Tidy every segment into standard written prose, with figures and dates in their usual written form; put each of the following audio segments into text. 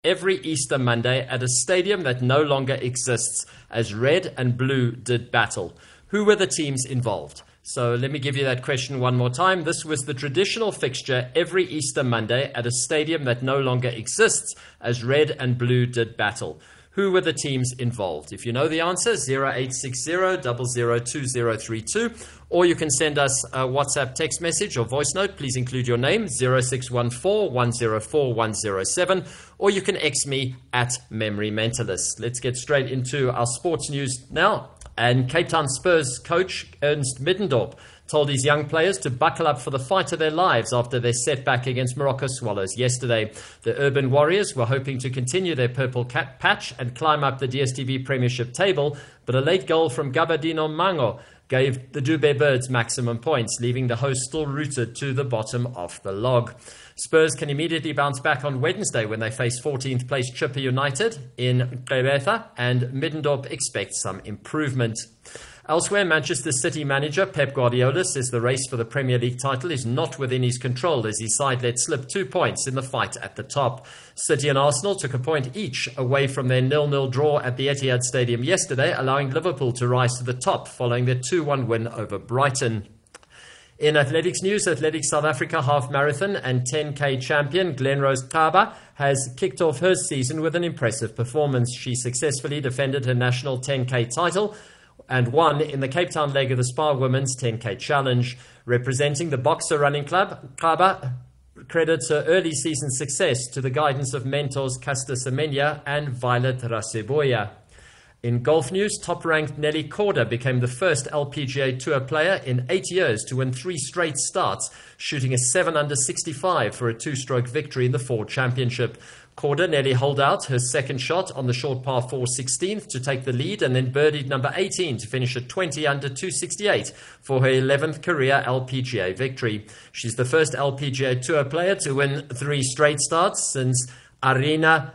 every Easter Monday at a stadium that no longer exists as red and blue did battle? Who were the teams involved? So let me give you that question one more time. This was the traditional fixture every Easter Monday at a stadium that no longer exists as red and blue did battle. Who were the teams involved? If you know the answer, 0860-002032, or you can send us a WhatsApp text message or voice note. Please include your name, 0614-104-107, or you can X me at Memory Mentalist. Let's get straight into our sports news now. And Cape Town Spurs coach Ernst Middendorp told his young players to buckle up for the fight of their lives after their setback against Morocco Swallows yesterday. The Urban Warriors were hoping to continue their purple patch and climb up the DStv Premiership table, but a late goal from Gabadino Mango gave the Dube Birds maximum points, leaving the hosts still rooted to the bottom of the log. Spurs can immediately bounce back on Wednesday when they face 14th place Chippa United in Gqeberha, and Middendorp expects some improvement. Elsewhere, Manchester City manager Pep Guardiola says the race for the Premier League title is not within his control as his side let slip 2 points in the fight at the top. City and Arsenal took a point each away from their 0-0 draw at the Etihad Stadium yesterday, allowing Liverpool to rise to the top following their 2-1 win over Brighton. In athletics news, Athletics South Africa half marathon and 10K champion Glenrose Kaba has kicked off her season with an impressive performance. She successfully defended her national 10K title and won in the Cape Town leg of the Spa Women's 10K Challenge. Representing the Boxer Running Club, Kaba credits her early season success to the guidance of mentors Casta Semenya and Violet Raseboya. In golf news, top-ranked Nelly Korda became the first LPGA Tour player in 8 years to win 3 straight starts, shooting a 7-under 65 for a 2-stroke victory in the Ford Championship. Korda nearly holed out her second shot on the short par 4 16th to take the lead, and then birdied number 18 to finish at 20-under 268 for her 11th career LPGA victory. She's the first LPGA Tour player to win 3 straight starts since Arina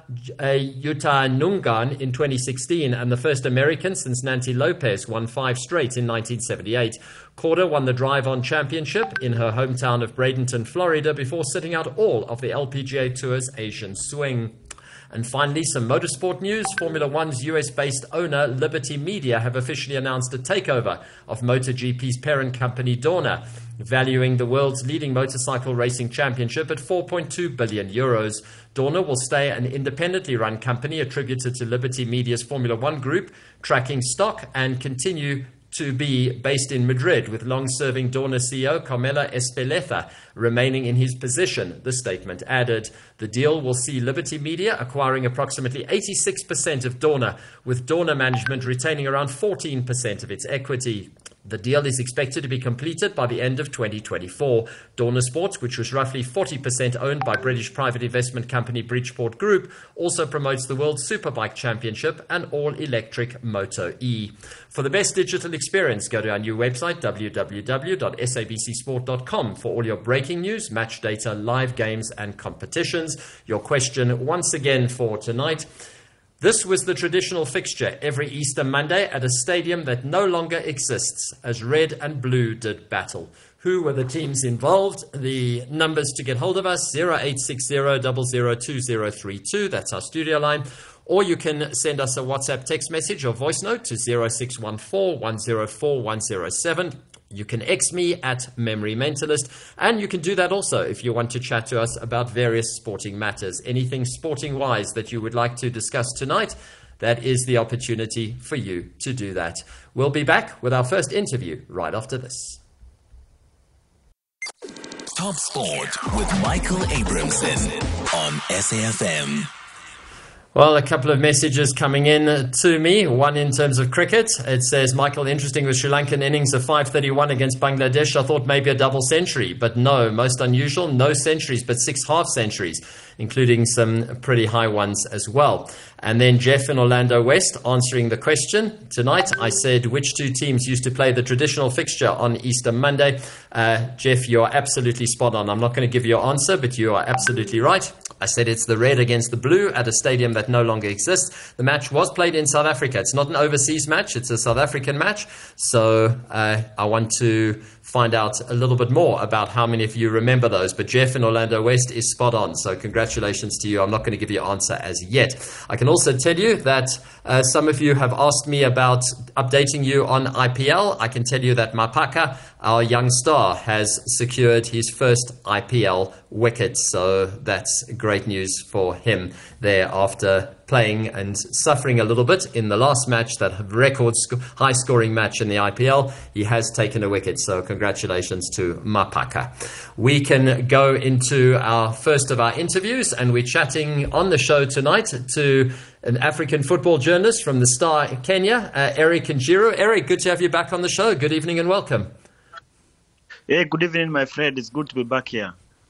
Yutanungan in 2016, and the first American since Nancy Lopez won 5 straight in 1978. Korda won the Drive-On Championship in her hometown of Bradenton, Florida, before sitting out all of the LPGA Tour's Asian swing. And finally, some motorsport news. Formula One's US-based owner, Liberty Media, have officially announced a takeover of MotoGP's parent company, Dorna, valuing the world's leading motorcycle racing championship at 4.2 billion euros. Dorna will stay an independently run company attributed to Liberty Media's Formula One group, tracking stock, and continue to be based in Madrid, with long-serving Dorna CEO Carmelo Espeleta remaining in his position, the statement added. The deal will see Liberty Media acquiring approximately 86% of Dorna, with Dorna management retaining around 14% of its equity. The deal is expected to be completed by the end of 2024. Dorna Sports, which was roughly 40% owned by British private investment company Bridgeport Group, also promotes the World Superbike Championship and all-electric Moto E. For the best digital experience, go to our new website, www.sabcsport.com, for all your breaking news, match data, live games, and competitions. Your question once again for tonight. This was the traditional fixture every Easter Monday at a stadium that no longer exists as red and blue did battle. Who were the teams involved? The numbers to get hold of us, 0860-002032. That's our studio line. Or you can send us a WhatsApp text message or voice note to 0614-104-107. You can X me at Memory Mentalist, and you can do that also if you want to chat to us about various sporting matters. Anything sporting-wise that you would like to discuss tonight, that is the opportunity for you to do that. We'll be back with our first interview right after this. Top Sport with Michael Abramson on SAFM. Well, a couple of messages coming in to me. One in terms of cricket. It says, Michael, interesting with Sri Lankan innings of 531 against Bangladesh. I thought maybe a double century, but no. Most unusual, no centuries, but 6 half centuries, including some pretty high ones as well. And then Jeff in Orlando West answering the question tonight. I said, which 2 teams used to play the traditional fixture on Easter Monday? Jeff, you're absolutely spot on. I'm not going to give you your answer, but you are absolutely right. I said it's the red against the blue at a stadium that no longer exists. The match was played in South Africa. It's not an overseas match. It's a South African match. So I want to find out a little bit more about how many of you remember those. But Jeff in Orlando West is spot on. So congratulations to you. I'm not going to give you an answer as yet. I can also tell you that some of you have asked me about updating you on IPL. I can tell you that Mapaka, our young star, has secured his first IPL wicket. So that's great news for him there after playing and suffering a little bit in the last match, that record high scoring match in the IPL. He has taken a wicket, so congratulations to Mapaka. We can go into our first of our interviews, and we're chatting on the show tonight to an African football journalist from the Star Kenya, Eric Njiru. Eric, good to have you back on the show. Good evening and welcome. Yeah, good evening, my friend. It's good to be back here.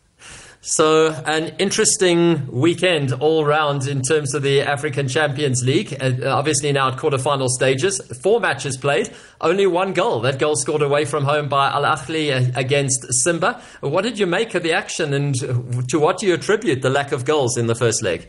So an interesting weekend all round in terms of the African Champions League. Obviously now at quarterfinal stages, 4 matches played, only 1 goal. That goal scored away from home by Al Ahly against Simba. What did you make of the action, and to what do you attribute the lack of goals in the first leg?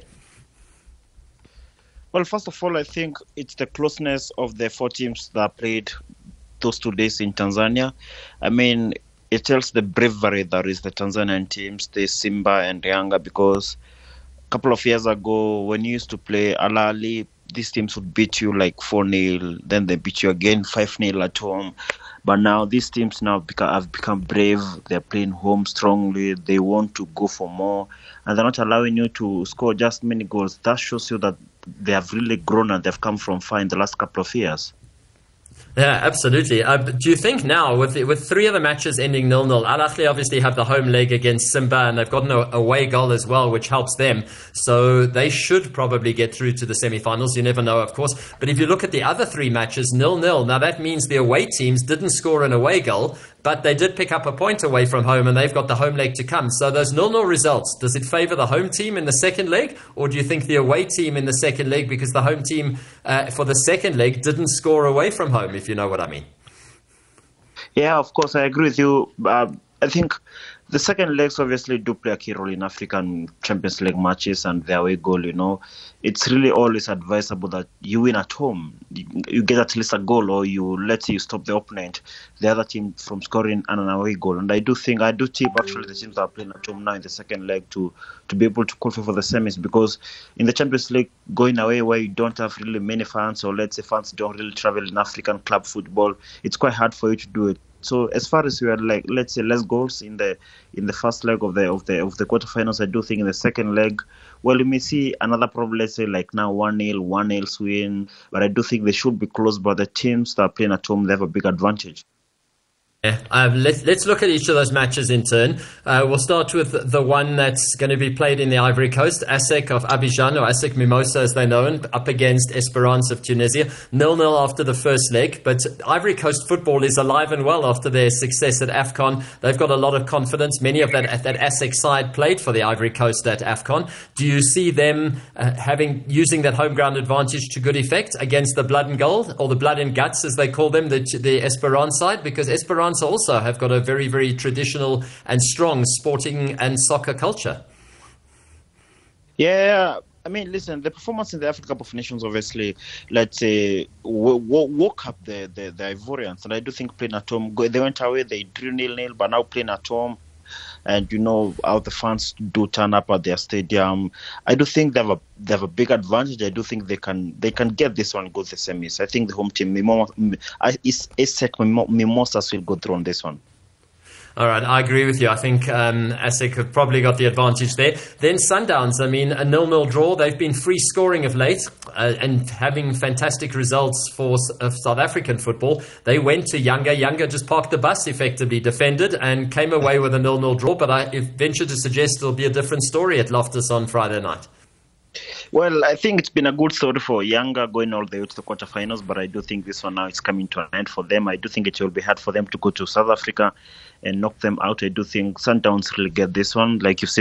Well, first of all, I think it's the closeness of the 4 teams that played those 2 days in Tanzania. I mean, it tells the bravery that is the Tanzanian teams, the Simba and Yanga, because a couple of years ago, when you used to play Al Ahly, these teams would beat you like 4-0, then they beat you again 5-0 at home. But now these teams have become brave. They're playing home strongly. They want to go for more, and they're not allowing you to score just many goals. That shows you that they have really grown and they've come from far in the last couple of years. Yeah, absolutely. Do you think now, with 3 of the matches ending 0-0, Al Ahly obviously have the home leg against Simba, and they've got an away goal as well, which helps them. So they should probably get through to the semi-finals. You never know, of course. But if you look at the other 3 matches, 0-0, now that means the away teams didn't score an away goal, but they did pick up a point away from home, and they've got the home leg to come. So those 0-0 results, does it favour the home team in the second leg, or do you think the away team in the second leg, because the home team for the second leg didn't score away from home, if you know what I mean? Yeah, of course, I agree with you. I think the second legs obviously do play a key role in African Champions League matches and their away goal, you know. It's really always advisable that you win at home. You get at least a goal, or you stop the opponent, the other team, from scoring an away goal. And I do tip actually the teams that are playing at home now in the second leg to be able to qualify for the semis, because in the Champions League, going away where you don't have really many fans, or let's say fans don't really travel in African club football, it's quite hard for you to do it. So as far as we had, like, let's say, less goals in the first leg of the quarterfinals, I do think in the second leg, well, you may see another problem, let's say like now 1-0 win, but I do think they should be close. But the teams that are playing at home, they have a big advantage. Let's look at each of those matches in turn. We'll start with the one that's going to be played in the Ivory Coast. ASEC of Abidjan, or ASEC Mimosa as they're known, up against Esperance of Tunisia. 0-0 after the first leg, but Ivory Coast football is alive and well after their success at AFCON. They've got a lot of confidence. Many of that ASEC side played for the Ivory Coast at AFCON. Do you see them using that home ground advantage to good effect against the blood and gold, or the blood and guts as they call them, the Esperance side? Because Esperance also have got a very, very traditional and strong sporting and soccer culture. Yeah, I mean, listen, the performance in the Africa Cup of Nations, obviously, let's say, woke up the Ivorians. And I do think playing at home, they went away, they drew 0-0, but now playing at home, and you know how the fans do turn up at their stadium, I do think they have a big advantage. I do think they can get this one, go to the semis. I think the home team, ASEC Mimosas, will go through on this one. All right, I agree with you. I think ASEC have probably got the advantage there. Then Sundowns, I mean, a 0-0 draw. They've been free scoring of late and having fantastic results for South African football. They went to Yanga. Yanga just parked the bus, effectively defended, and came away with a 0-0 draw. But I venture to suggest it'll be a different story at Loftus on Friday night. Well, I think it's been a good story for Yanga going all the way to the quarterfinals, but I do think this one now is coming to an end for them. I do think it will be hard for them to go to South Africa and knock them out. I do think Sundowns will get this one. Like you said, they've been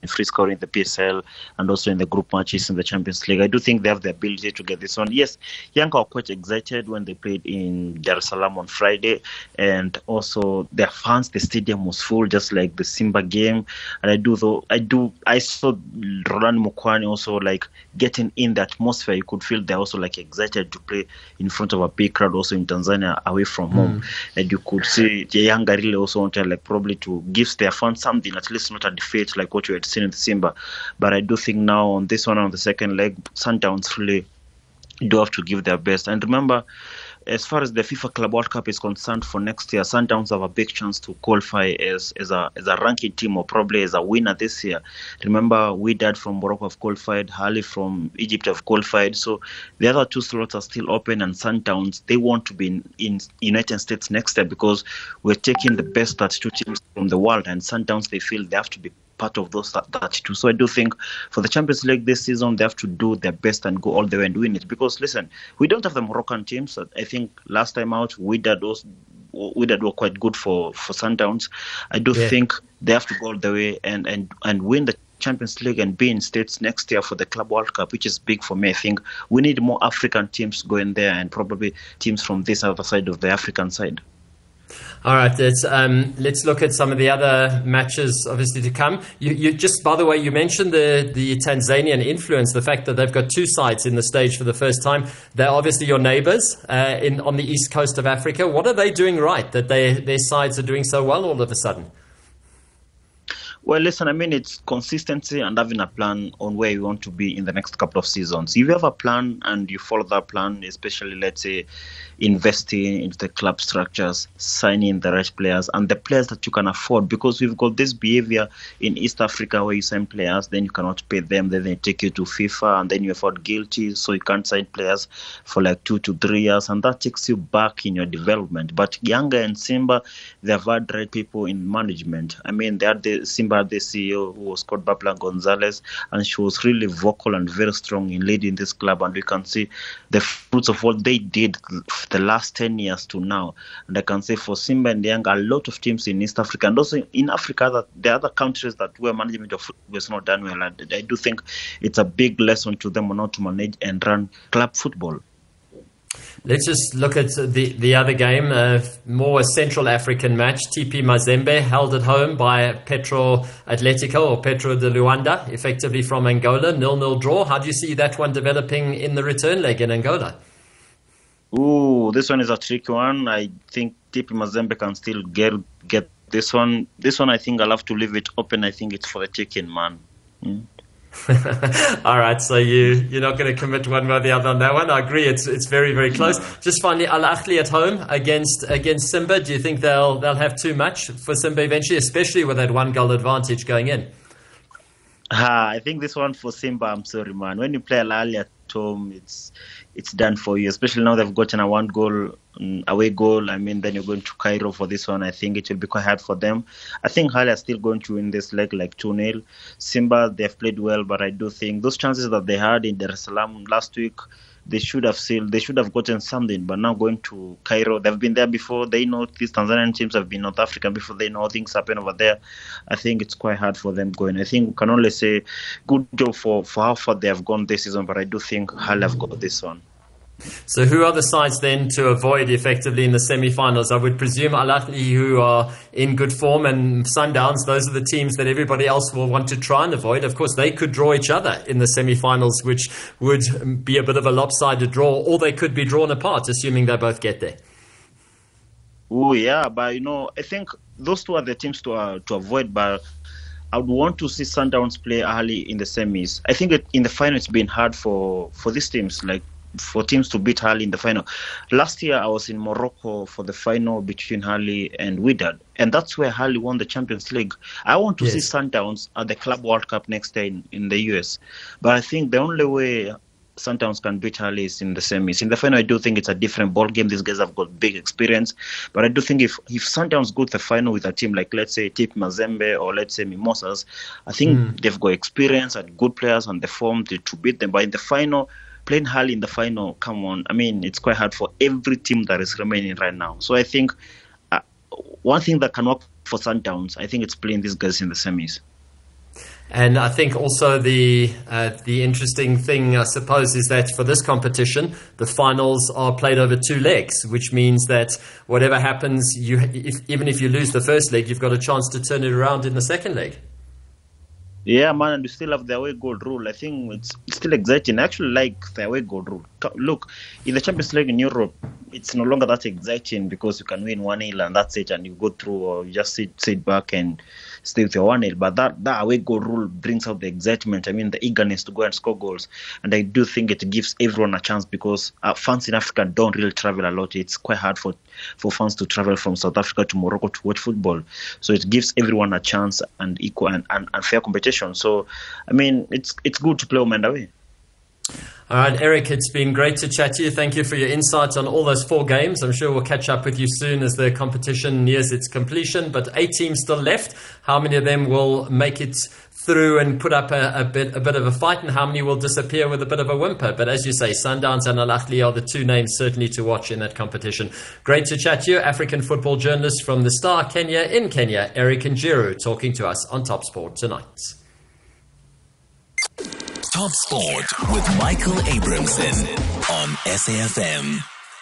free scoring in the PSL and also in the group matches in the Champions League. I do think they have the ability to get this one. Yes, Yanga were quite excited when they played in Dar es Salaam on Friday, and also their fans, the stadium was full, just like the Simba game. And I saw Roland Mukwani also like getting in the atmosphere. You could feel they're also like excited to play in front of a big crowd also in Tanzania away from home. And you could see the Yanga really also wanted like probably to give their fans something, at least not a defeat like what you had seen in Simba. But I do think now on this one, on the second leg, Sundowns really do have to give their best. And remember, as far as the FIFA Club World Cup is concerned for next year, Sundowns have a big chance to qualify as a ranking team or probably as a winner this year. Remember, Wydad from Morocco have qualified, Hali from Egypt have qualified. So the other two slots are still open, and Sundowns, they want to be in United States next year because we're taking the best 32 teams from the world, and Sundowns, they feel they have to be part of those 32. So I do think for the Champions League this season, they have to do their best and go all the way and win it. Because listen, we don't have the Moroccan teams. I think last time out, Wydad were quite good for Sundowns. I do think they have to go all the way and win the Champions League and be in States next year for the Club World Cup, which is big for me. I think we need more African teams going there and probably teams from this other side of the African side. All right, let's look at some of the other matches, obviously, to come. You just, by the way, you mentioned the Tanzanian influence, the fact that they've got two sides in the stage for the first time. They're obviously your neighbours on the east coast of Africa. What are they doing right that their sides are doing so well all of a sudden? Well, listen, I mean, it's consistency and having a plan on where you want to be in the next couple of seasons. If you have a plan and you follow that plan, especially, let's say, investing into the club structures, signing the right players and the players that you can afford, because we've got this behavior in East Africa where you sign players, then you cannot pay them, then they take you to FIFA, and then you're found guilty, so you can't sign players for like 2 to 3 years, and that takes you back in your development. But Yanga and Simba, they've had right people in management. I mean, they had the Simba, the CEO, who was called Babla Gonzalez, and she was really vocal and very strong in leading this club, and we can see the fruits of what they did the last 10 years to now. And I can say for Simba and Yanga, a lot of teams in East Africa and also in Africa, that the other countries that where management of football is not done well, I do think it's a big lesson to them on how to manage and run club football. Let's just look at the other game, more a Central African match. TP Mazembe held at home by Petro Atletico or Petro de Luanda, effectively from Angola, 0-0 draw. How do you see that one developing in the return leg in Angola? Ooh, this one is a tricky one. I think TP Mazembe can still get this one. This one, I think I'll have to leave it open. I think it's for the chicken, man. All right, so you're not going to commit one way or the other on that one. I agree, it's very, very close. Just finally, Al Ahly at home against Simba. Do you think they'll have too much for Simba eventually, especially with that 1-goal advantage going in? I think this one for Simba, I'm sorry, man. When you play Al Ahly at home, it's done for you, especially now they've gotten a 1-goal away goal. I mean, then you're going to Cairo for this one. I think it will be quite hard for them. I think Hali are still going to win this leg like 2-0. Simba, they've played well, but I do think those chances that they had in Dar es Salaam last week, they should have gotten something. But now going to Cairo, they've been there before. They know these Tanzanian teams have been North Africa before. They know things happen over there. I think it's quite hard for them going. I think we can only say good job for how far they have gone this season, but I do think Hali have got this one. So who are the sides then to avoid effectively in the semi-finals? I would presume Al Ahly, who are in good form, and Sundowns, those are the teams that everybody else will want to try and avoid. Of course, they could draw each other in the semi-finals, which would be a bit of a lopsided draw, or they could be drawn apart, assuming they both get there. Oh, yeah, but I think those two are the teams to avoid, but I would want to see Sundowns play Ahly in the semis. I think in the final it's been hard for these teams, like for teams to beat Ahly in the final. Last year I was in Morocco for the final between Ahly and Wydad, and that's where Ahly won the Champions League. I want to see Sundowns at the Club World Cup next year in the US, but I think the only way Sundowns can beat Ahly is in the semis. In the final, I do think it's a different ball game. These guys have got big experience, but I do think if Sundowns go to the final with a team like, let's say, TP Mazembe or let's say Mimosas, I think they've got experience and good players and the form to beat them. But in the final, playing Ahly in the final, come on, I mean, it's quite hard for every team that is remaining right now. So I think one thing that can work for Sundowns, I think it's playing these guys in the semis. And I think also the interesting thing, I suppose, is that for this competition, the finals are played over 2 legs, which means that whatever happens, even if you lose the first leg, you've got a chance to turn it around in the second leg. Yeah, man, and we still have the away goal rule. I think it's still exciting. I actually like the away goal rule. Look, in the Champions League in Europe, it's no longer that exciting because you can win 1-0 and that's it, and you go through, or you just sit back and stay with your 1-0. But that away goal rule brings out the excitement. I mean, the eagerness to go and score goals. And I do think it gives everyone a chance because fans in Africa don't really travel a lot. It's quite hard for fans to travel from South Africa to Morocco to watch football. So it gives everyone a chance and equal and fair competition. So, I mean, it's good to play home and away. All right, Eric, it's been great to chat to you. Thank you for your insights on all those 4 games. I'm sure we'll catch up with you soon as the competition nears its completion. But 8 teams still left. How many of them will make it through and put up a bit of a fight, and how many will disappear with a bit of a whimper? But as you say, Sundowns and Al Ahly are the 2 names certainly to watch in that competition. Great to chat to you. African football journalist from the Star Kenya in Kenya, Eric Njiru, talking to us on Top Sport tonight. Top Sport with Michael Abramson on SAFM.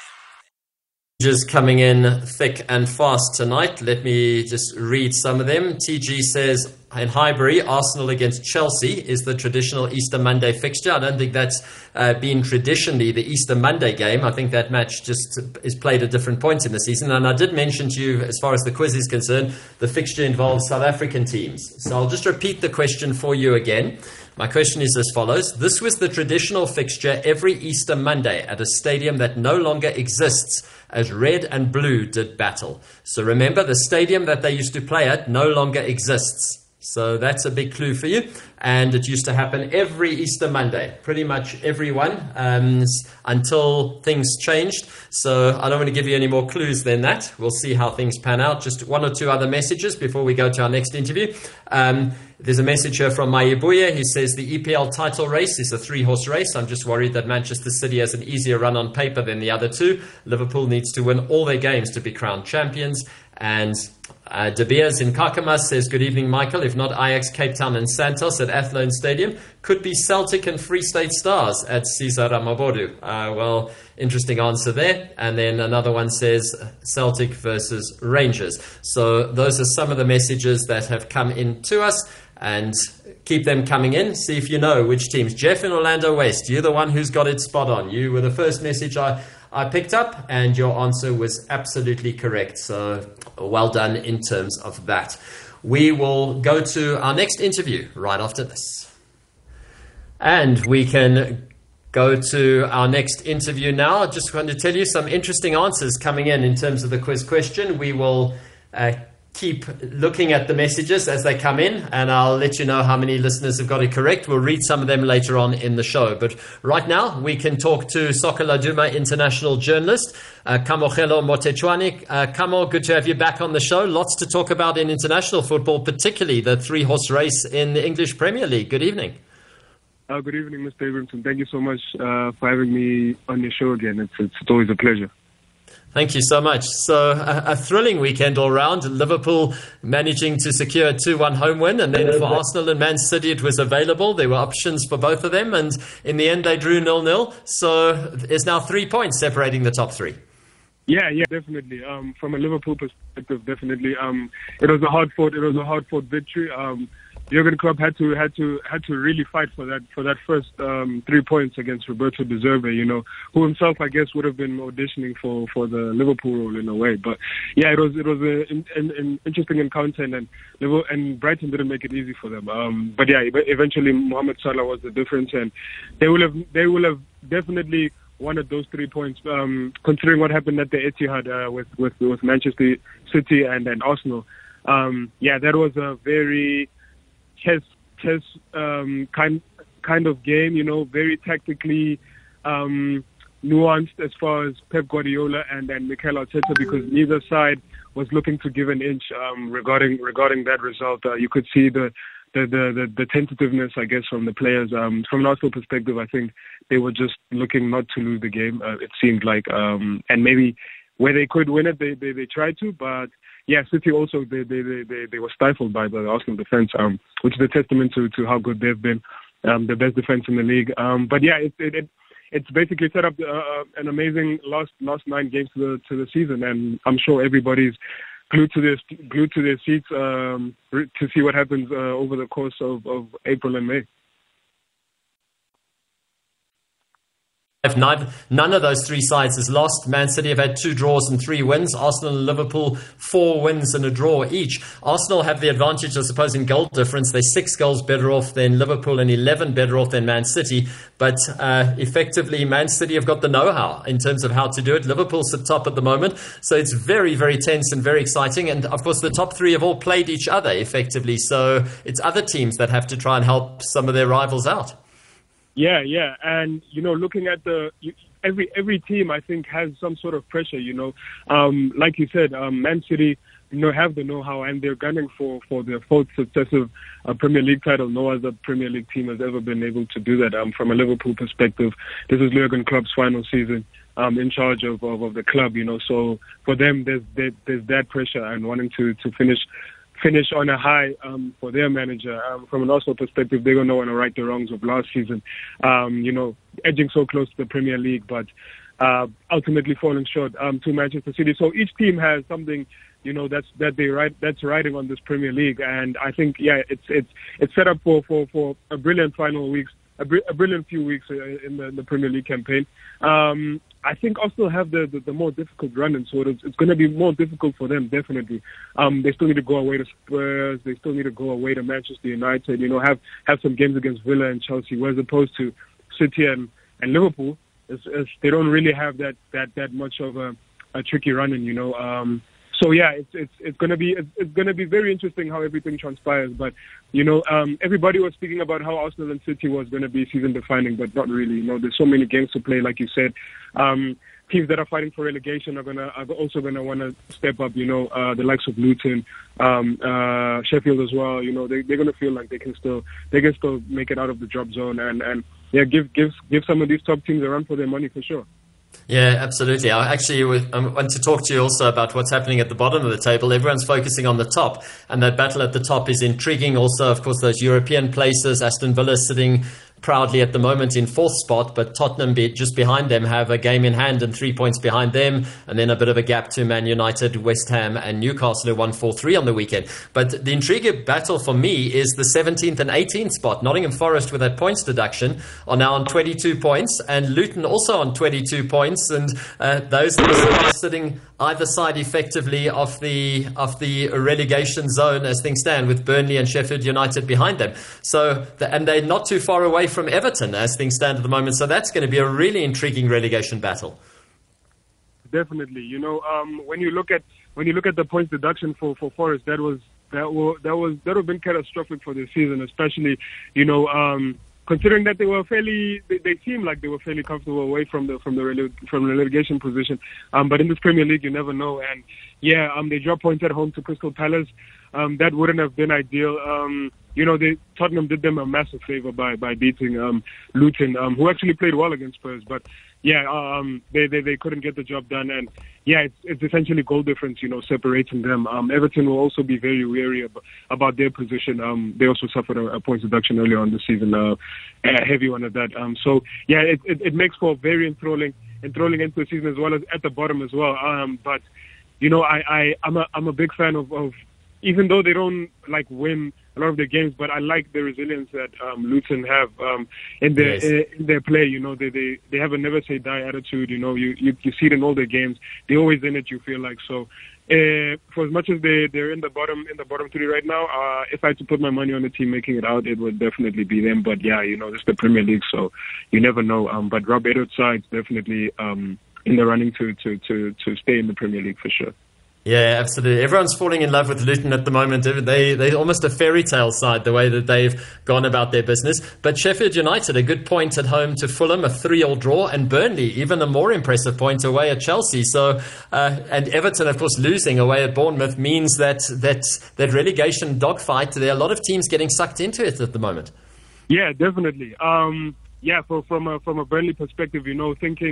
Just coming in thick and fast tonight. Let me just read some of them. TG says, in Highbury, Arsenal against Chelsea is the traditional Easter Monday fixture. I don't think that's been traditionally the Easter Monday game. I think that match just is played at different points in the season. And I did mention to you, as far as the quiz is concerned, the fixture involves South African teams. So I'll just repeat the question for you again. My question is as follows. This was the traditional fixture every Easter Monday at a stadium that no longer exists as red and blue did battle. So remember, the stadium that they used to play at no longer exists. So that's a big clue for you. And it used to happen every Easter Monday, pretty much everyone, until things changed. So I don't want to give you any more clues than that. We'll see how things pan out. Just 1 or 2 other messages before we go to our next interview. There's a message here from Mayibuya. He says the EPL title race is a 3-horse race. I'm just worried that Manchester City has an easier run on paper than the other 2. Liverpool needs to win all their games to be crowned champions. And De Beers in Kakamas says, good evening, Michael. If not Ajax, Cape Town and Santos at Athlone Stadium, could be Celtic and Free State Stars at Cesar Ramabodu. Well, interesting answer there. And then another one says Celtic versus Rangers. So those are some of the messages that have come in to us. And keep them coming in. See if you know which teams. Jeff in Orlando West, you're the one who's got it spot on. You were the first message I picked up, and your answer was absolutely correct. So well done in terms of that. We will go to our next interview right after this. And we can go to our next interview now. I just want to tell you some interesting answers coming in terms of the quiz question. We will keep looking at the messages as they come in, and I'll let you know how many listeners have got it correct. We'll read some of them later on in the show. But right now, we can talk to Soccer Laduma international journalist, Kamokhelo Motechwane. Kamo, good to have you back on the show. Lots to talk about in international football, particularly the 3-horse race in the English Premier League. Good evening. Good evening, Mr. Abramson. Thank you so much for having me on your show again. It's always a pleasure. Thank you so much. So a thrilling weekend all round. Liverpool managing to secure a 2-1 home win. And then for Arsenal and Man City, it was available. There were options for both of them. And in the end, they drew 0-0. So there's now 3 points separating the top 3. Yeah, definitely. From a Liverpool perspective, definitely. It was a hard-fought victory. Jurgen Klopp had to really fight for that first 3 points against Roberto De Zerbi, who himself, I guess, would have been auditioning for the Liverpool role in a way. But yeah, it was an interesting encounter, and Brighton didn't make it easy for them. But yeah, eventually Mohamed Salah was the difference, and they will have definitely wanted those 3 points, considering what happened at the Etihad with Manchester City and Arsenal. That was a very chess kind of game, very tactically nuanced as far as Pep Guardiola and Mikel Arteta, because neither side was looking to give an inch regarding that result. You could see the tentativeness, I guess, from the players. From an Arsenal perspective, I think they were just looking not to lose the game. It seemed like, and maybe where they could win it, they tried to, but City also they were stifled by the Arsenal defense, which is a testament to how good they've been, the best defense in the league. But yeah, it's basically set up an amazing last 9 games to the season, and I'm sure everybody's glued to their seats to see what happens over the course of April and May. None of those 3 sides has lost. Man City have had 2 draws and 3 wins. Arsenal and Liverpool, 4 wins and a draw each. Arsenal have the advantage, I suppose, in goal difference. They're 6 goals better off than Liverpool and 11 better off than Man City. But effectively, Man City have got the know-how in terms of how to do it. Liverpool's at top at the moment. So it's very, very tense and very exciting. And, of course, the top 3 have all played each other effectively. So it's other teams that have to try and help some of their rivals out. Yeah, and looking at every team, I think has some sort of pressure. Like you said, Man City, have the know-how, and they're gunning for their 4th successive Premier League title. No other Premier League team has ever been able to do that. From a Liverpool perspective, this is Jurgen Klopp's final season in charge of the club. So for them, there's that pressure and wanting to finish on a high for their manager. From an Arsenal perspective, they're going to want to right the wrongs of last season, edging so close to the Premier League, but ultimately falling short to Manchester City. So each team has something, that's riding on this Premier League, and I think it's set up for a brilliant final weeks, a brilliant few weeks in the Premier League campaign. I think Arsenal have the more difficult run, and so it's going to be more difficult for them, definitely. They still need to go away to Spurs. They still need to go away to Manchester United. Have some games against Villa and Chelsea, whereas opposed to City and Liverpool, they don't really have that much of a tricky run-in. So yeah, it's gonna be very interesting how everything transpires. But everybody was speaking about how Arsenal and City was gonna be season defining, but not really. There's so many games to play, like you said. Teams that are fighting for relegation are also gonna want to step up. The likes of Luton, Sheffield as well. They're gonna feel like they can still make it out of the drop zone, and give some of these top teams a run for their money for sure. Yeah, absolutely. I want to talk to you also about what's happening at the bottom of the table. Everyone's focusing on the top, and that battle at the top is intriguing. Also, of course, those European places. Aston Villa sitting proudly at the moment in 4th spot, but Tottenham just behind them have a game in hand and 3 points behind them, and then a bit of a gap to Man United, West Ham and Newcastle, who won 4-3 on the weekend. But the intriguing battle for me is the 17th and 18th spot. Nottingham Forest, with that points deduction, are now on 22 points, and Luton also on 22 points, and those are sitting either side effectively of the relegation zone as things stand, with Burnley and Sheffield United behind them. So, and they're not too far away from Everton as things stand at the moment. So that's going to be a really intriguing relegation battle. Definitely. When you look at the points deduction for Forest, that would have been catastrophic for this season, especially considering that they seem like they were fairly comfortable away from the relegation position. But in this Premier League, you never know. And they drop points at home to Crystal Palace. That wouldn't have been ideal. Tottenham did them a massive favor by beating Luton, who actually played well against Spurs. But they couldn't get the job done, and it's essentially goal difference, separating them. Everton will also be very wary about their position. They also suffered a points deduction earlier on the season, a heavy one at that. It makes for a very enthralling into the season, as well as at the bottom as well. But I'm a big fan of even though they don't win a lot of their games, but I like the resilience that Luton have in their play. They have a never say die attitude. You see it in all their games. They're always in it, you feel like. So for as much as they're in the bottom 3 right now, if I had to put my money on the team making it out, it would definitely be them. But it's the Premier League, so you never know. But Rob Edwards' side's definitely in the running to stay in the Premier League for sure. Yeah, absolutely. Everyone's falling in love with Luton at the moment. They're almost a fairy tale side, the way that they've gone about their business. But Sheffield United, a good point at home to Fulham, a 3-3 draw, and Burnley, even a more impressive point away at Chelsea. So, and Everton, of course, losing away at Bournemouth means that relegation dogfight, there are a lot of teams getting sucked into it at the moment. Yeah, definitely. From a Burnley perspective, thinking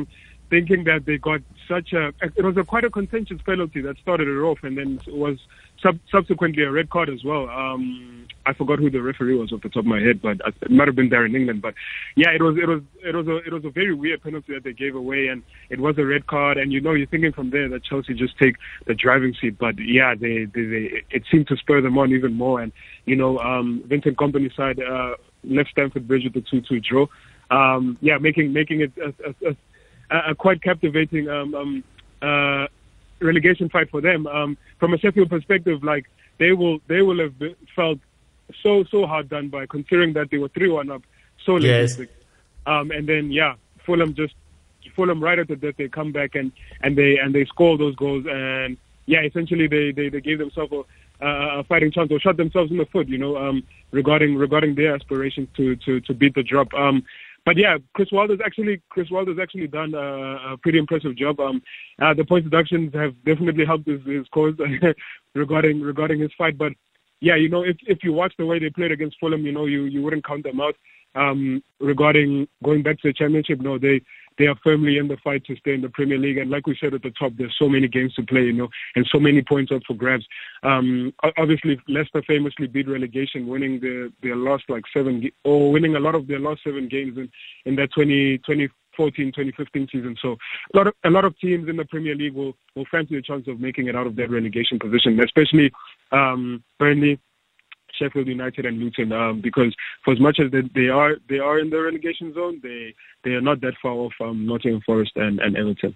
thinking that they got it was quite a contentious penalty that started it off, and then was subsequently a red card as well. I forgot who the referee was off the top of my head, but it might have been Darren England. But yeah, it was a very weird penalty that they gave away, and it was a red card. And you're thinking from there that Chelsea just take the driving seat, but yeah, it seemed to spur them on even more. And Vincent Kompany's side left Stamford Bridge with the 2-2 draw. Making it a quite captivating relegation fight for them. From a Sheffield perspective, like they will have felt so hard done by, considering that they were 3-1 up so late. Yes. And then Fulham right at the death, they come back and they score those goals, and essentially they gave themselves a fighting chance, or shot themselves in the foot, regarding their aspirations to beat the drop. But yeah, Chris Wilder's actually done a pretty impressive job. The point deductions have definitely helped his cause regarding his fight. But yeah, if you watch the way they played against Fulham, you wouldn't count them out. Regarding going back to the Championship, no, they are firmly in the fight to stay in the Premier League. And like we said at the top, there's so many games to play, and so many points up for grabs. Obviously, Leicester famously beat relegation, winning their last winning a lot of their last 7 games in that 2014-2015 season. So a lot of teams in the Premier League will fancy a chance of making it out of that relegation position, especially Burnley, Sheffield United and Luton, because for as much as they are in the relegation zone, they are not that far off Nottingham Forest and Everton.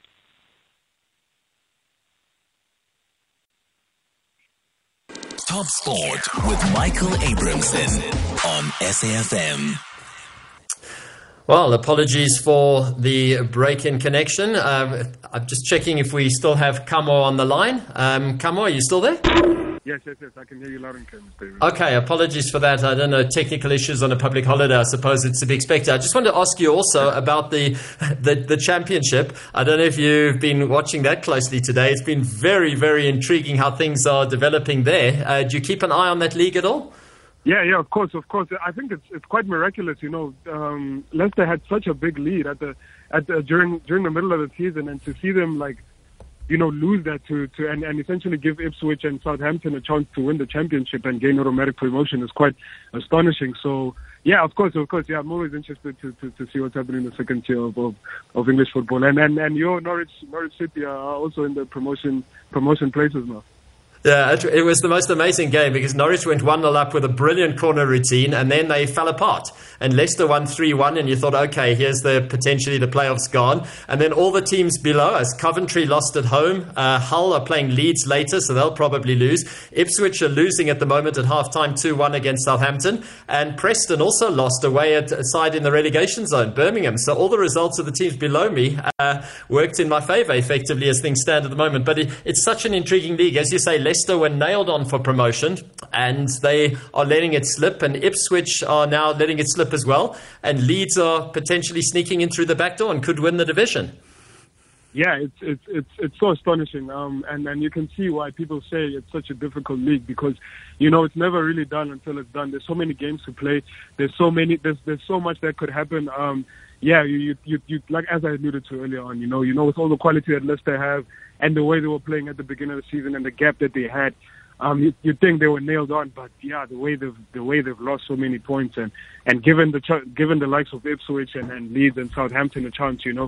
Top Sport with Michael Abramson on SAFM. Well, apologies for the break in connection. I'm just checking if we still have Kamo on the line. Kamo, are you still there? Yes, I can hear you loud and clear, Mr. David. Okay, apologies for that. I don't know, technical issues on a public holiday, I suppose it's to be expected. I just wanted to ask you also about the Championship. I don't know if you've been watching that closely today. It's been very, very intriguing how things are developing there. Do you keep an eye on that league at all? Yeah, of course. I think it's quite miraculous. Leicester had such a big lead during the middle of the season, and to see them lose that and essentially give Ipswich and Southampton a chance to win the Championship and gain automatic promotion is quite astonishing. So yeah, of course, yeah, I'm always interested to see what's happening in the second tier of English football, and your Norwich City are also in the promotion places now. Yeah, it was the most amazing game because Norwich went 1-0 up with a brilliant corner routine, and then they fell apart. And Leicester won 3-1, and you thought, okay, here's potentially the playoffs gone. And then all the teams below us, Coventry lost at home, Hull are playing Leeds later, so they'll probably lose. Ipswich are losing at the moment at halftime 2-1 against Southampton, and Preston also lost away at a side in the relegation zone, Birmingham. So all the results of the teams below me worked in my favour effectively as things stand at the moment. But it's such an intriguing league, as you say. Leicester were nailed on for promotion, and they are letting it slip, and Ipswich are now letting it slip as well, and Leeds are potentially sneaking in through the back door and could win the division. Yeah, it's so astonishing, and you can see why people say it's such a difficult league, because it's never really done until it's done. There's so many games to play. There's so much that could happen. Yeah, you like, as I alluded to earlier on, with all the quality that Leicester have and the way they were playing at the beginning of the season and the gap that they had, you'd think they were nailed on. But yeah, the way they've lost so many points, and given the likes of Ipswich and Leeds and Southampton a chance, to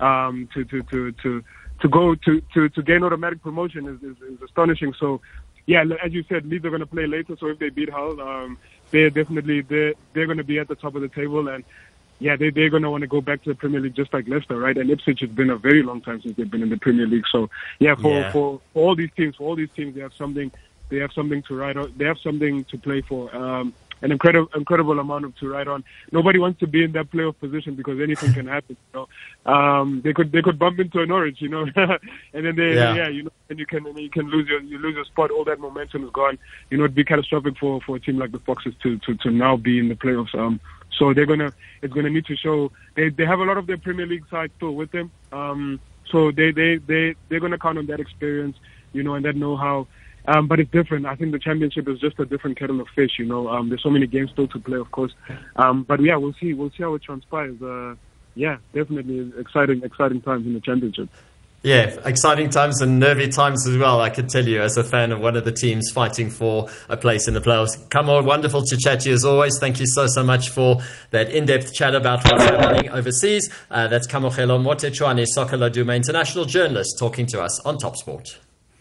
gain automatic promotion is astonishing. So yeah, as you said, Leeds are going to play later. So if they beat Hull, they're going to be at the top of the table, and yeah, they're going to want to go back to the Premier League just like Leicester, right? And Ipswich has been a very long time since they've been in the Premier League. So yeah, for all these teams, they have something to ride on. They have something to play for. An incredible amount to ride on. Nobody wants to be in that playoff position because anything can happen. They could bump into a Norwich, and then and you can lose your spot. All that momentum is gone. It'd be catastrophic for a team like the Foxes to now be in the playoffs. So it's gonna need to show. They have a lot of their Premier League side still with them. So they're gonna count on that experience, and that know-how. But it's different. I think the Championship is just a different kettle of fish. There's so many games still to play, of course. But yeah, we'll see how it transpires. yeah, definitely exciting times in the championship. Yeah, exciting times and nervy times as well, I could tell you, as a fan of one of the teams fighting for a place in the playoffs. Kamo, wonderful to chat to you as always. Thank you so much for that in-depth chat about what's happening overseas. That's Kamohelo Motechwane, Soccer Laduma international journalist, talking to us on Top Sport.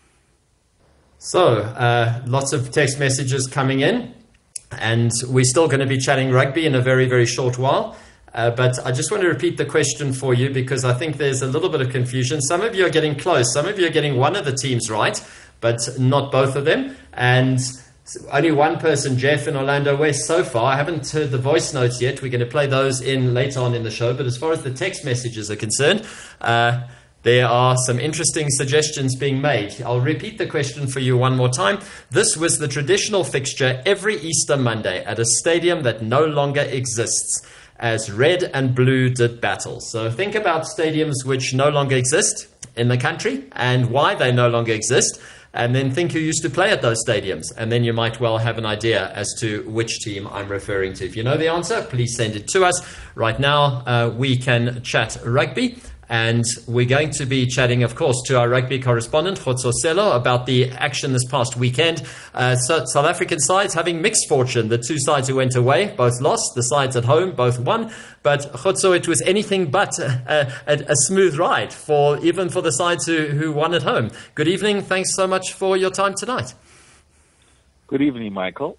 So, lots of text messages coming in, and we're still going to be chatting rugby in a very, very short while. But I just want to repeat the question for you because I think there's a little bit of confusion. Some of you are getting close. Some of you are getting one of the teams right, but not both of them. And only one person, Jeff in Orlando West, so far. I haven't heard the voice notes yet. We're going to play those in later on in the show. But as far as the text messages are concerned, there are some interesting suggestions being made. I'll repeat the question for you one more time. This was the traditional fixture every Easter Monday at a stadium that no longer exists, as red and blue did battle. So think about stadiums which no longer exist in the country and why they no longer exist, and then think who used to play at those stadiums. And then you might well have an idea as to which team I'm referring to. If you know the answer, please send it to us. Right now, we can chat rugby. And we're going to be chatting, of course, to our rugby correspondent, Khotso Selo, about the action this past weekend. So South African sides having mixed fortune. The two sides who went away both lost. The sides at home both won. But Khotso, it was anything but a smooth ride, even for the sides who won at home. Good evening. Thanks so much for your time tonight. Good evening, Michael.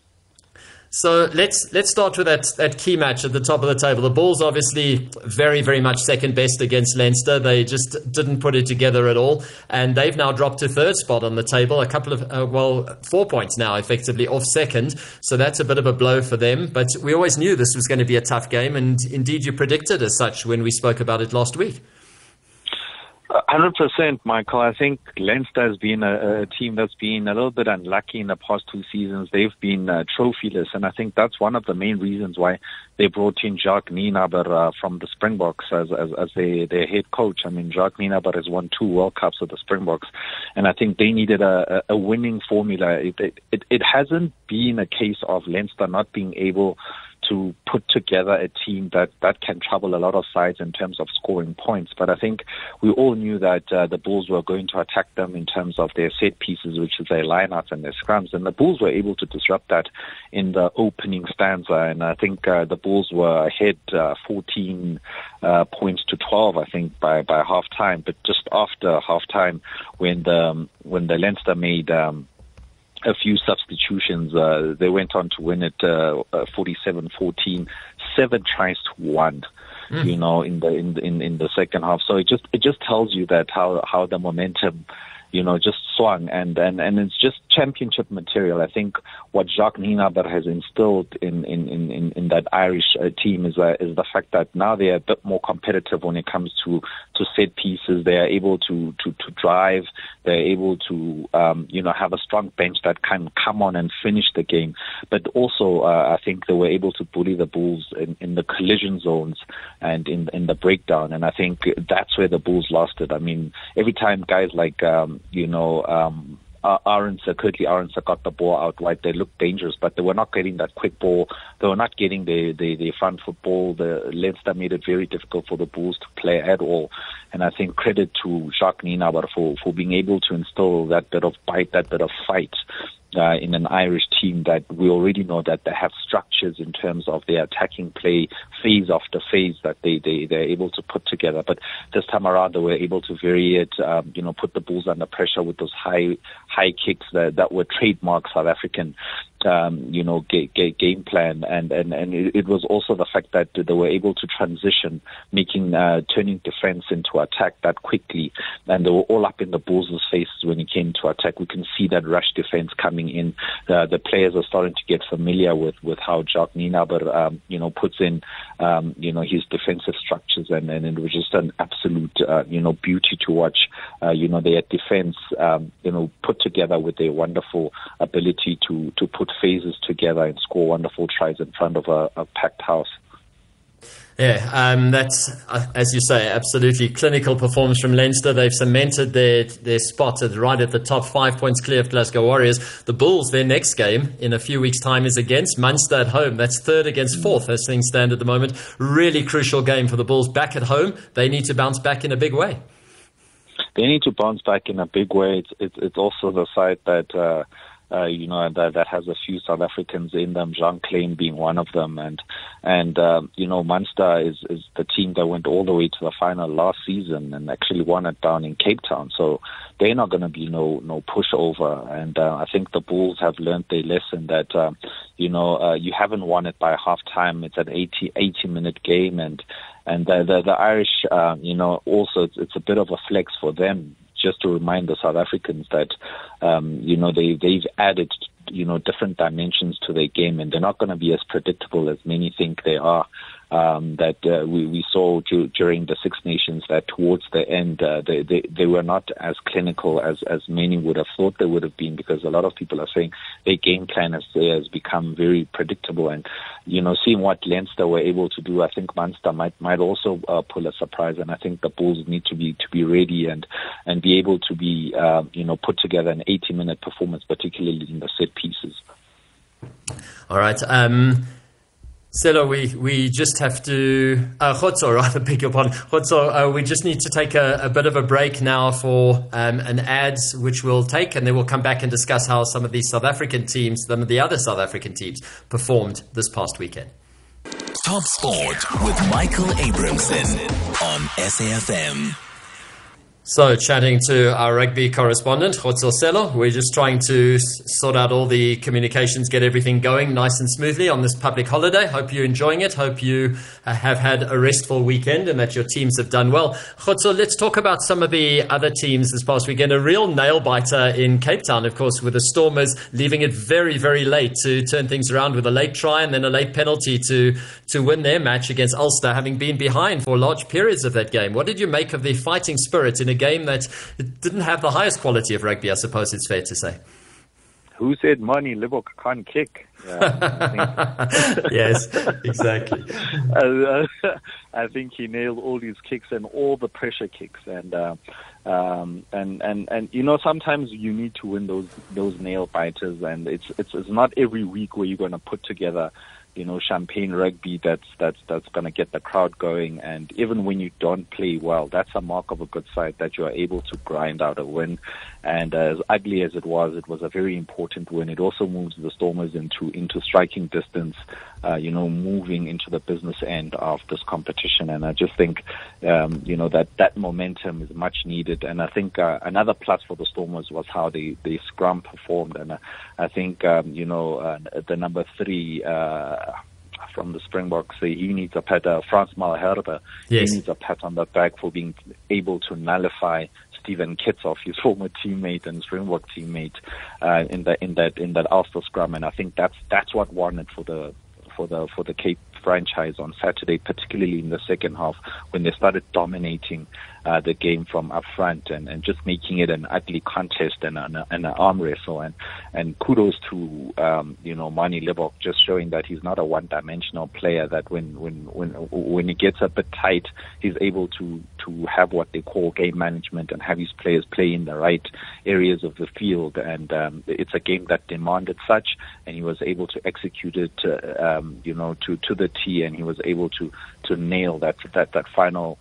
So let's start with that key match at the top of the table. The Bulls obviously very, very much second best against Leinster. They just didn't put it together at all. And they've now dropped to third spot on the table. A couple of, 4 points now effectively off second. So that's a bit of a blow for them. But we always knew this was going to be a tough game. And indeed you predicted as such when we spoke about it last week. 100%, Michael. I think Leinster has been a team that's been a little bit unlucky in the past 2 seasons. They've been trophyless, and I think that's one of the main reasons why they brought in Jacques Nienaber from the Springboks as their head coach. I mean, Jacques Nienaber has won 2 World Cups with the Springboks, and I think they needed a winning formula. It hasn't been a case of Leinster not being able to put together a team that can trouble a lot of sides in terms of scoring points. But I think we all knew that the Bulls were going to attack them in terms of their set pieces, which is their lineouts and their scrums. And the Bulls were able to disrupt that in the opening stanza. And I think the Bulls were ahead 14 points to 12, I think, by half time. But just after half time, when the Leinster made a few substitutions, they went on to win it 47-14, 7 tries to 1. You know, in the second half. So it just tells you that how the momentum, you know, just swung, and it's just championship material. I think what Jacques Nienaber has instilled in that Irish team is the fact that now they are a bit more competitive when it comes to set pieces. They are able to drive. They're able to have a strong bench that can come on and finish the game. But also, I think they were able to bully the Bulls in the collision zones and in the breakdown. And I think that's where the Bulls lost it. I mean, every time guys like Curtly Arendse got the ball out wide, they looked dangerous, but they were not getting that quick ball. They were not getting the front football. The Leinster made it very difficult for the Bulls to play at all. And I think credit to Jacques Nienaber for being able to instill that bit of bite, that bit of fight in an Irish team that we already know that they have structures in terms of their attacking play, phase after phase that they're able to put together. But this time around, they were able to vary it, put the Bulls under pressure with those high kicks that were trademark South African, game plan. And it was also the fact that they were able to transition, turning defense into attack that quickly. And they were all up in the Bulls' faces when it came to attack. We can see that rush defense coming in. The players are starting to get familiar with how Jacques Nienaber, puts in, his defensive structures, and it was just an absolute, beauty to watch, their defense, put together with their wonderful ability to put phases together and score wonderful tries in front of a packed house. Yeah, that's, as you say, absolutely clinical performance from Leinster. They've cemented their spot right at the top, 5 points clear of Glasgow Warriors. The Bulls, their next game in a few weeks' time is against Munster at home. That's third against fourth as things stand at the moment. Really crucial game for the Bulls back at home. They need to bounce back in a big way. They need to bounce back in a big way. It's also the side that that has a few South Africans in them, Jean Klein being one of them, and Munster is the team that went all the way to the final last season and actually won it down in Cape Town. So they're not going to be no pushover, and I think the Bulls have learned their lesson that you haven't won it by half time. It's an 80-minute game, and the Irish, also it's a bit of a flex for them. Just to remind the South Africans that, they've added, different dimensions to their game, and they're not going to be as predictable as many think they are. We saw during the Six Nations that towards the end they were not as clinical as many would have thought they would have been, because a lot of people are saying their game plan has become very predictable. And seeing what Leinster were able to do, I think Munster might also pull a surprise. And I think the Bulls need to be ready and be able to be put together an 80-minute performance, particularly in the set pieces. All right. Selo, we just have to... Khotso, rather, beg your pardon. Khotso, we just need to take a bit of a break now for an ads, which we'll take, and then we'll come back and discuss how some of these South African teams, some of the other South African teams, performed this past weekend. Top Sport with Michael Abramson on SAFM. So, chatting to our rugby correspondent, Khotso Selo, we're just trying to sort out all the communications, get everything going nice and smoothly on this public holiday. Hope you're enjoying it. Hope you have had a restful weekend and that your teams have done well. Khotso, let's talk about some of the other teams this past weekend. A real nail-biter in Cape Town, of course, with the Stormers leaving it very, very late to turn things around with a late try and then a late penalty to win their match against Ulster, having been behind for large periods of that game. What did you make of the fighting spirit in a game that didn't have the highest quality of rugby, I suppose it's fair to say? Who said Manie Libbok can't kick? Yes, exactly. I think he nailed all these kicks and all the pressure kicks, and sometimes you need to win those nail biters, and it's not every week where you're going to put together champagne rugby that's going to get the crowd going. And even when you don't play well, that's a mark of a good side, that you are able to grind out a win. And as ugly as it was a very important win. It also moves the Stormers into striking distance, moving into the business end of this competition. And I just think, that momentum is much needed. And I think another plus for the Stormers was how the scrum performed. And I think, the number 3, from the Springboks, he needs a pat, Frans Malherbe. Yes. He needs a pat on the back for being able to nullify Steven Kitsoff, his former teammate and Springbok teammate, in that Ulster scrum. And I think that's what won it for the Cape franchise on Saturday, particularly in the second half, when they started dominating the game from up front and just making it an ugly contest and an arm wrestle. And kudos to Manie Libbok, just showing that he's not a one-dimensional player, that when he gets a bit tight, he's able to have what they call game management and have his players play in the right areas of the field. And it's a game that demanded such, and he was able to execute it to the T, and he was able to nail that final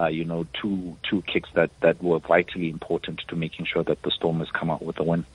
two kicks that were vitally important to making sure that the Stormers come out with a win.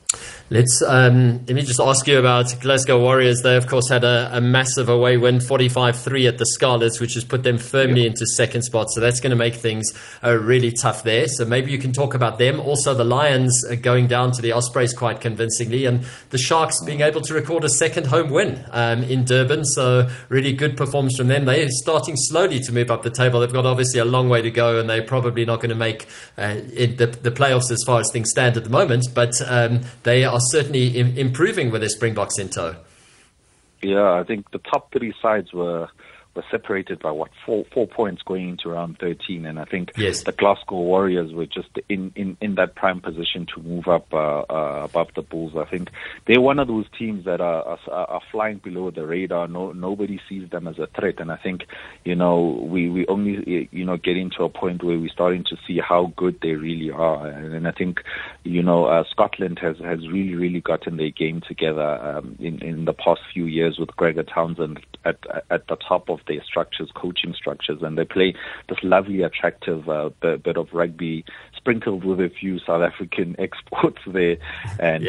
Let me just ask you about Glasgow Warriors. They, of course, had a massive away win, 45-3 at the Scarlets, which has put them firmly into second spot. So that's going to make things really tough there. So maybe you can talk about them. Also, the Lions going down to the Ospreys quite convincingly, and the Sharks being able to record a second home win in Durban. So really good performance from them. They're starting slowly to move up the table. They've got obviously a long way to go, and they're probably not going to make the playoffs as far as things stand at the moment. But they are certainly improving with their Springboks in tow. Yeah, I think the top 3 sides were were separated by four points going into round 13, and I think yes, the Glasgow Warriors were just in that prime position to move up above the Bulls. I think they're one of those teams that are flying below the radar. Nobody sees them as a threat, and I think we only get into a point where we're starting to see how good they really are, and I think Scotland has really gotten their game together in the past few years with Gregor Townsend at the top of their coaching structures, and they play this lovely, attractive bit of rugby sprinkled with a few South African exports there, and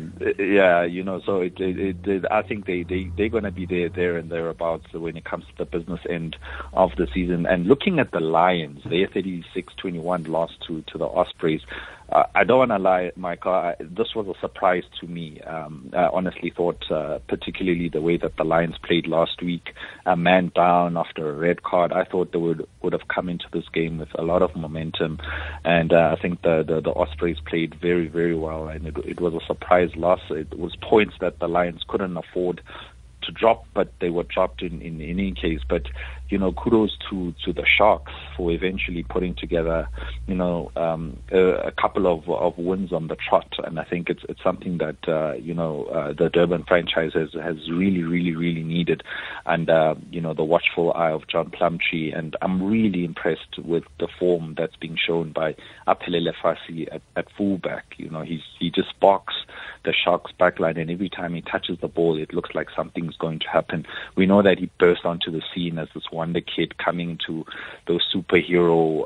so I think they're going to be there and thereabouts when it comes to the business end of the season. And looking at the Lions, their 36-21 loss to the Ospreys. I don't want to lie, Michael. This was a surprise to me. I honestly thought, particularly the way that the Lions played last week, a man down after a red card, I thought they would have come into this game with a lot of momentum. And I think the Ospreys played very, very well, and it was a surprise loss. It was points that the Lions couldn't afford to drop, but they were dropped in any case. But kudos to the Sharks for eventually putting together a couple of wins on the trot, and I think it's something that the Durban franchise has really needed, and the watchful eye of John Plumtree, and I'm really impressed with the form that's being shown by Aphelele Fassi at fullback. He just sparks the Sharks backline, and every time he touches the ball, it looks like something's going to happen. We know that he burst onto the scene as this wonder kid coming to those superhero,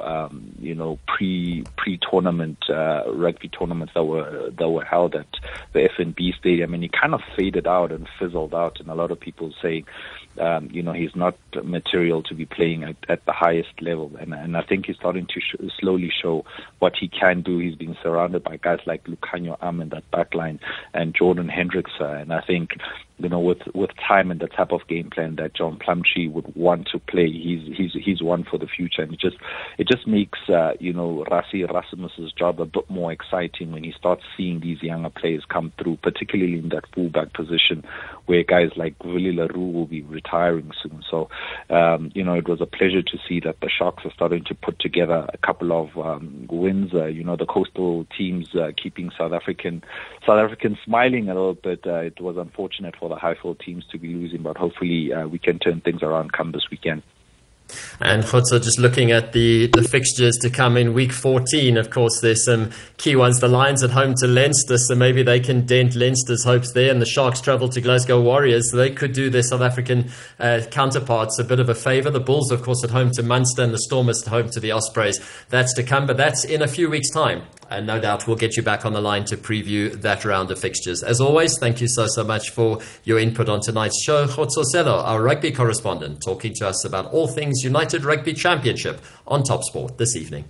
pre-tournament rugby tournaments that were held at the FNB Stadium, and he kind of faded out and fizzled out, and a lot of people say, he's not material to be playing at the highest level, and I think he's starting to slowly show what he can do. He's being surrounded by guys like Lukhanyo Am in that backline and Jordan Hendricks, and I think with time and the type of game plan that John Plumtree would want to play, he's one for the future, and it just makes Rassie Erasmus's job a bit more exciting when he starts seeing these younger players come through, particularly in that fullback position where guys like Willie Leroux will be retiring soon. So it was a pleasure to see that the Sharks are starting to put together a couple of wins. The coastal teams keeping South African smiling a little bit. It was unfortunate for the Highfield teams to be losing, but hopefully we can turn things around come this weekend. And Khotso, just looking at the fixtures to come in week 14, of course, there's some key ones. The Lions at home to Leinster, so maybe they can dent Leinster's hopes there. And the Sharks travel to Glasgow Warriors, so they could do their South African counterparts a bit of a favour. The Bulls, of course, at home to Munster, and the Stormers at home to the Ospreys. That's to come, but that's in a few weeks' time. And no doubt we'll get you back on the line to preview that round of fixtures. As always, thank you so much for your input on tonight's show. Khotso Selo, our rugby correspondent, talking to us about all things United Rugby Championship on Top Sport this evening.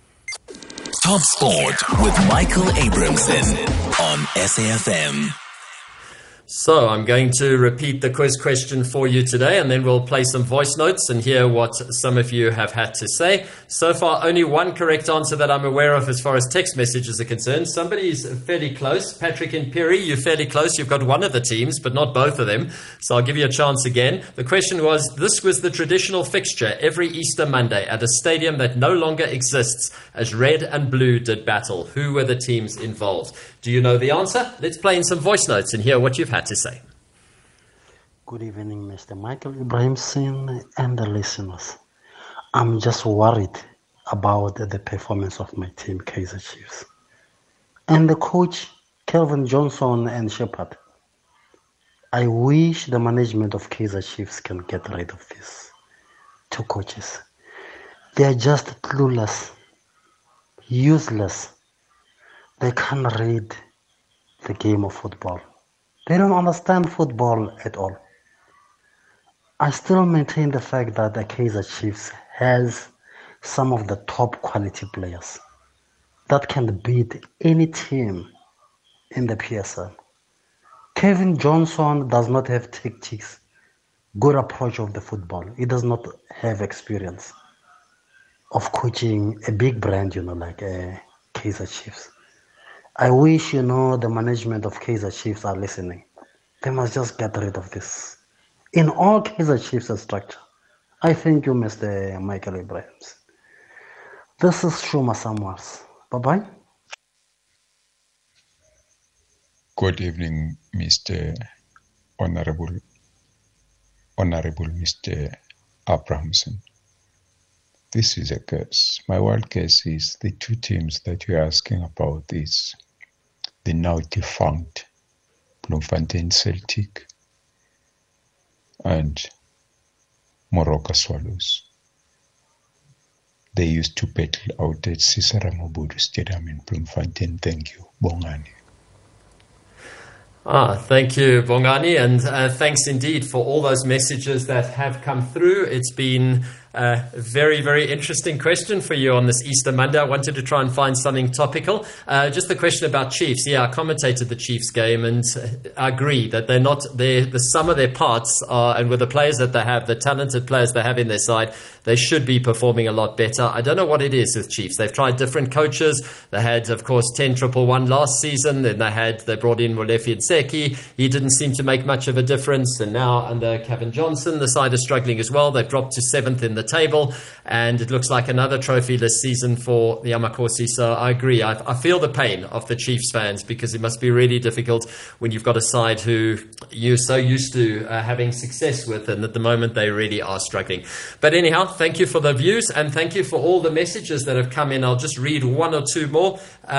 Top Sport with Michael Abramson on SAFM. So I'm going to repeat the quiz question for you today, and then we'll play some voice notes and hear what some of you have had to say. So far, only one correct answer that I'm aware of as far as text messages are concerned. Somebody's fairly close. Patrick and Perry, you're fairly close. You've got one of the teams, but not both of them. So I'll give you a chance again. The question was, this was the traditional fixture every Easter Monday at a stadium that no longer exists as red and blue did battle. Who were the teams involved? Do you know the answer? Let's play in some voice notes and hear what you've had to say. Good evening, Mr. Michael Abramson and the listeners. I'm just worried about the performance of my team, Kaizer Chiefs. And the coach, Kelvin Johnson and Shepard. I wish the management of Kaizer Chiefs can get rid of these two coaches. They are just clueless, useless. They can't read the game of football. They don't understand football at all. I still maintain the fact that the Kaizer Chiefs has some of the top quality players that can beat any team in the PSL. Kevin Johnson does not have tactics, good approach of the football. He does not have experience of coaching a big brand, like Kaizer Chiefs. I wish, the management of Kaizer Chiefs are listening. They must just get rid of this. In all Kaizer Chiefs structure, I thank you, Mr. Michael Ibrahimson. This is Shuma Samuels. Bye-bye. Good evening, Mr. Honorable Mr. Abrahamson. This is a guess. My wild guess is the two teams that you're asking about is the now defunct Bloemfontein Celtic and Moroka Swallows. They used to battle out at Cicero Mobutu Stadium in Bloemfontein. Thank you. Bongani. Thank you, Bongani, and thanks indeed for all those messages that have come through. It's been a very, very interesting question for you on this Easter Monday. I wanted to try and find something topical. Just the question about Chiefs. Yeah, I commentated the Chiefs game, and I agree that they're not the sum of their parts are, and with the players that they have, the talented players they have in their side, they should be performing a lot better. I don't know what it is with Chiefs. They've tried different coaches. They had, of course, 10-1-1 last season. Then they brought in Molefi Nseki. He didn't seem to make much of a difference. And now under Kevin Johnson, the side is struggling as well. They've dropped to 7th in the table, and it looks like another trophy this season for the Amakosi. So I agree. I feel the pain of the Chiefs fans, because it must be really difficult when you've got a side who you're so used to having success with, and at the moment they really are struggling. But anyhow, thank you for the views, and thank you for all the messages that have come in. I'll just read one or two more.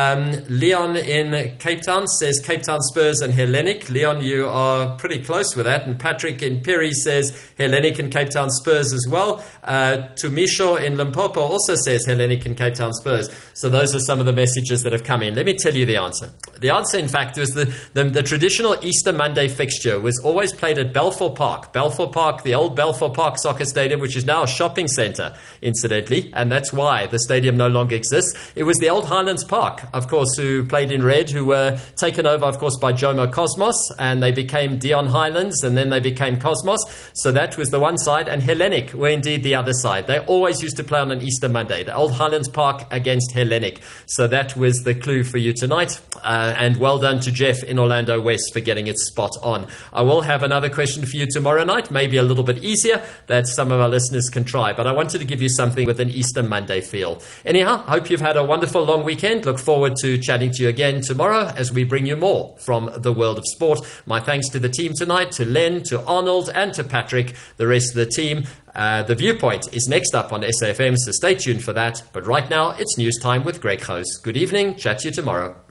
Leon in Cape Town says Cape Town Spurs and Hellenic. Leon, you are pretty close with that. And Patrick in Perry says Hellenic and Cape Town Spurs as well. Tumisho in Limpopo also says Hellenic and Cape Town Spurs. So those are some of the messages that have come in. Let me tell you the answer. The answer, in fact, was the traditional Easter Monday fixture was always played at Balfour Park. Balfour Park, the old Balfour Park soccer stadium, which is now a shopping centre, incidentally, and that's why the stadium no longer exists. It was the old Highlands Park, of course, who played in red, who were taken over, of course, by Jomo Cosmos, and they became Dion Highlands, and then they became Cosmos. So that was the one side, and Hellenic were indeed the other side. They always used to play on an Easter Monday, the old Highlands Park against Hellenic. So that was the clue for you tonight, and well done to Jeff in Orlando West for getting it spot on. I will have another question for you tomorrow night, maybe a little bit easier, that some of our listeners can try, but I wanted to give you something with an Easter Monday feel. Anyhow, hope you've had a wonderful long weekend. Look forward to chatting to you again tomorrow as we bring you more from the world of sport. My thanks to the team tonight, to Len, to Arnold, and to Patrick, the rest of the team. The Viewpoint is next up on SAFM, so stay tuned for that. But right now, it's news time with Greg House. Good evening. Chat to you tomorrow.